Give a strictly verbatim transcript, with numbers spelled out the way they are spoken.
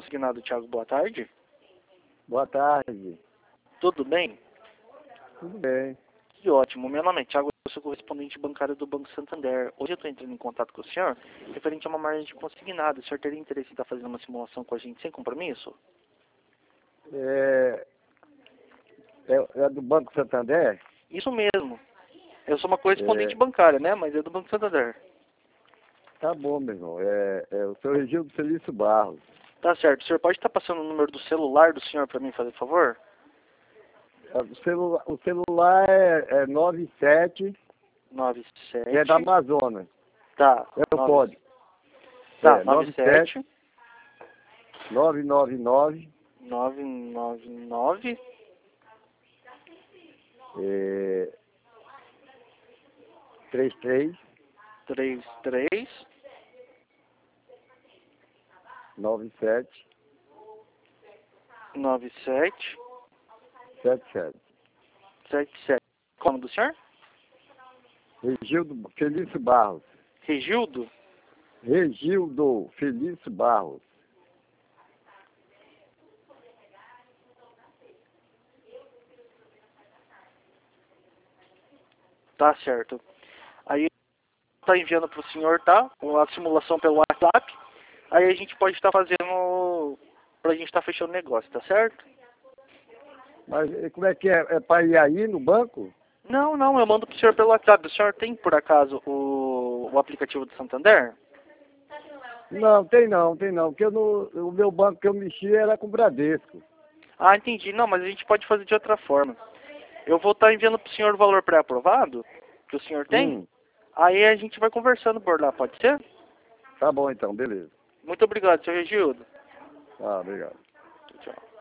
consignado, Thiago. Boa tarde. Boa tarde. Tudo bem? Tudo bem. Que ótimo. Meu nome é Thiago, eu sou correspondente bancário do Banco Santander. Hoje eu estou entrando em contato com o senhor referente a uma margem de consignado. O senhor teria interesse em estar fazendo uma simulação com a gente sem compromisso? É, é, é do Banco Santander? Isso mesmo. Eu sou uma correspondente É, bancária, né? Mas é do Banco Santander. tá bom, meu irmão. É, é o seu Regildo Felício Barros. Tá certo. O senhor pode estar passando o número do celular do senhor para mim, fazer favor? É, O celular, o celular é, é nove sete, nove sete. que é da Amazonas. Tá. É o nove código. Tá, É, nove sete. nove nove nove, nove nove nove. é, trinta e três, três três. noventa e sete, nove sete. setenta e sete. sete sete. Qual é o nome do senhor? Regildo Felício Barros. Regildo? Regildo Felício Barros. Tá certo. Aí tá enviando pro senhor, tá? A simulação pelo WhatsApp. Aí a gente pode estar fazendo pra gente estar fechando o negócio, tá certo? Mas eh, como é que é? É para ir aí no banco? Não, não, eu mando pro senhor pelo WhatsApp. O senhor tem, por acaso, o, o aplicativo do Santander? Não, tem não, tem não. Porque eu não, o meu banco que eu mexi era com o Bradesco. Ah, entendi. Não, mas a gente pode fazer de outra forma. Eu vou estar enviando pro senhor o valor pré-aprovado, que o senhor tem. Hum, Aí a gente vai conversando por lá, pode ser? tá bom então, beleza. Muito obrigado, senhor Regildo. Ah, obrigado. Tchau.